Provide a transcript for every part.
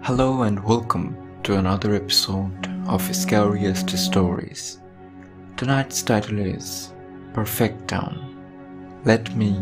Hello and welcome to another episode of Scariest Stories. Tonight's title is Perfect Town. Let me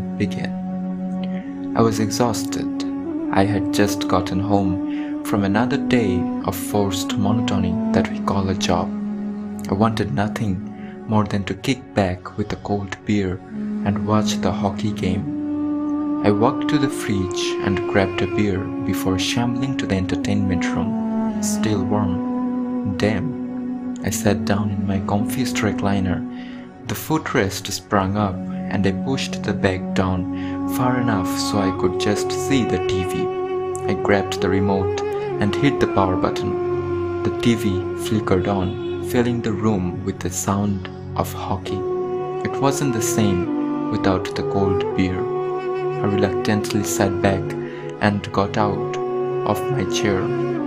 begin. I was exhausted. I had just gotten home from another day of forced monotony that we call a job. I wanted nothing more than to kick back with a cold beer and watch the hockey game. I walked to the fridge and grabbed a beer before shambling to the entertainment room, still warm. Damn. I sat down in my comfiest recliner. The footrest sprung up and I pushed the back down far enough so I could just see the TV. I grabbed the remote and hit the power button. The TV flickered on, filling the room with the sound of hockey. It wasn't the same without the cold beer. I reluctantly sat back and got out of my chair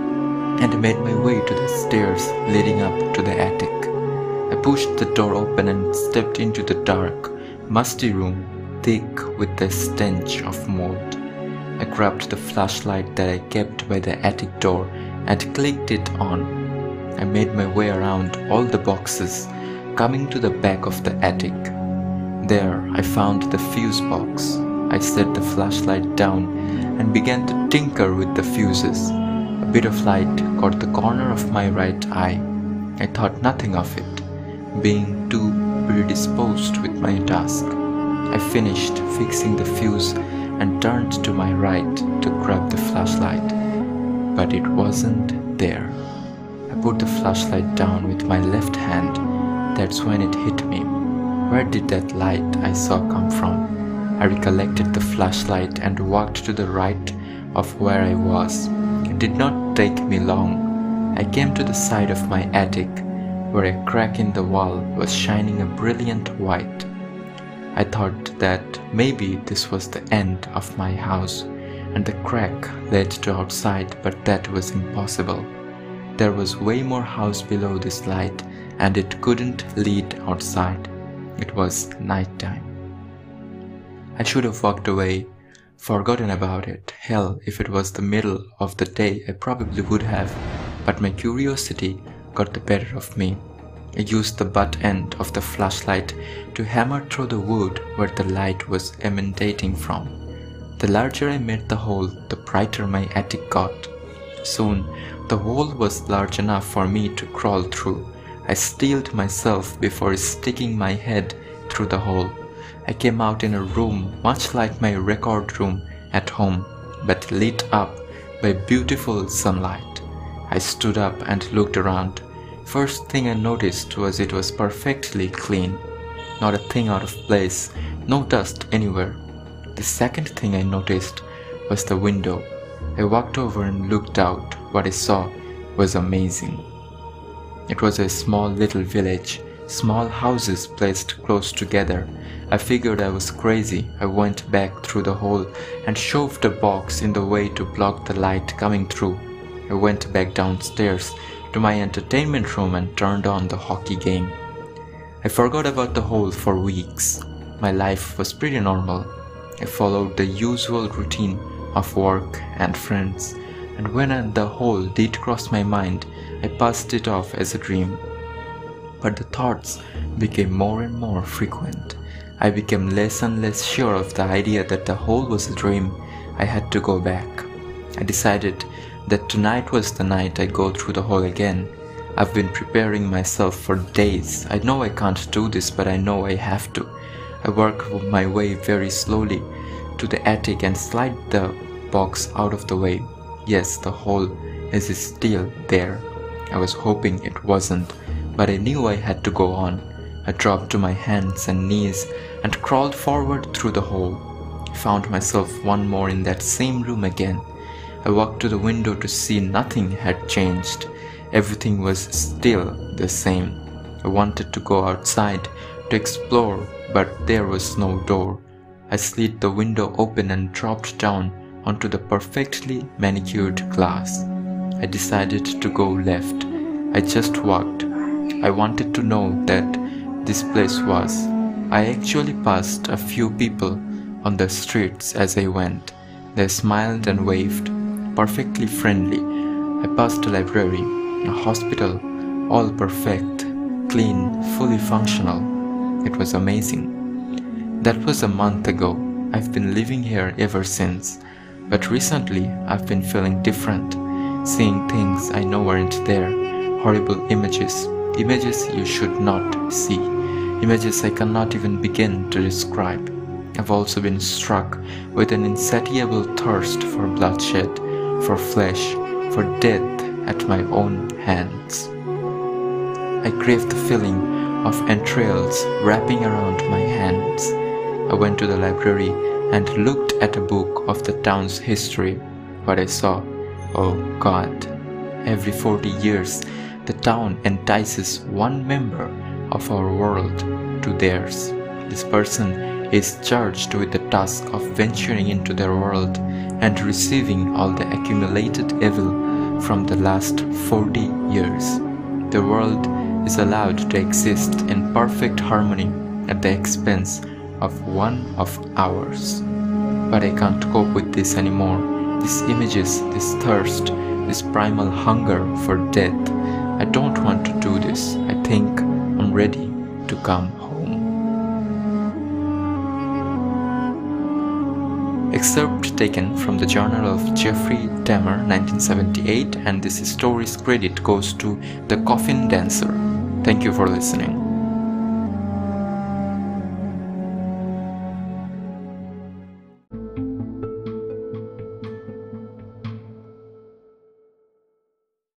and made my way to the stairs leading up to the attic. I pushed the door open and stepped into the dark, musty room, thick with the stench of mold. I grabbed the flashlight that I kept by the attic door and clicked it on. I made my way around all the boxes, coming to the back of the attic. There I found the fuse box. I set the flashlight down and began to tinker with the fuses. A bit of light caught the corner of my right eye. I thought nothing of it, being too predisposed with my task. I finished fixing the fuse and turned to my right to grab the flashlight, but it wasn't there. I put the flashlight down with my left hand. That's when it hit me. Where did that light I saw come from? I recollected the flashlight and walked to the right of where I was. It did not take me long. I came to the side of my attic, where a crack in the wall was shining a brilliant white. I thought that maybe this was the end of my house, and the crack led to outside, but that was impossible. There was way more house below this light, and it couldn't lead outside. It was nighttime. I should have walked away, forgotten about it. Hell, if it was the middle of the day, I probably would have, but my curiosity got the better of me. I used the butt end of the flashlight to hammer through the wood where the light was emanating from. The larger I made the hole, the brighter my attic got. Soon, the hole was large enough for me to crawl through. I steeled myself before sticking my head through the hole. I came out in a room much like my record room at home, but lit up by beautiful sunlight. I stood up and looked around. First thing I noticed was it was perfectly clean. Not a thing out of place, no dust anywhere. The second thing I noticed was the window. I walked over and looked out. What I saw was amazing. It was a small little village, small houses placed close together. I figured I was crazy. I went back through the hole and shoved a box in the way to block the light coming through. I went back downstairs to my entertainment room and turned on the hockey game. I forgot about the hole for weeks. My life was pretty normal. I followed the usual routine of work and friends, and when the hole did cross my mind, I passed it off as a dream. But the thoughts became more and more frequent. I became less and less sure of the idea that the hole was a dream. I had to go back. I decided that tonight was the night I go through the hole again. I've been preparing myself for days. I know I can't do this, but I know I have to. I work my way very slowly to the attic and slide the box out of the way. Yes, the hole is still there. I was hoping it wasn't, but I knew I had to go on. I dropped to my hands and knees and crawled forward through the hole. I found myself one more in that same room again. I walked to the window to see nothing had changed. Everything was still the same. I wanted to go outside to explore, but there was no door. I slid the window open and dropped down onto the perfectly manicured glass. I decided to go left. I just walked. I wanted to know that this place was. I actually passed a few people on the streets as I went. They smiled and waved, perfectly friendly, I passed a library, a hospital, all perfect, clean, fully functional. It was amazing. That was a month ago. I've been living here ever since. But recently, I've been feeling different, seeing things I know weren't there, horrible images you should not see, images I cannot even begin to describe. I've also been struck with an insatiable thirst for bloodshed, for flesh, for death at my own hands. I crave the feeling of entrails wrapping around my hands. I went to the library and looked at a book of the town's history. What I saw, oh God, every 40 years the town entices one member of our world to theirs. This person is charged with the task of venturing into their world and receiving all the accumulated evil from the last 40 years. The world is allowed to exist in perfect harmony at the expense of one of ours. But I can't cope with this anymore. These images, this thirst, this primal hunger for death. I don't want to do this. I think I'm ready to come home. Excerpt taken from the journal of Jeffrey Dahmer, 1978, and this story's credit goes to The Coffin Dancer. Thank you for listening.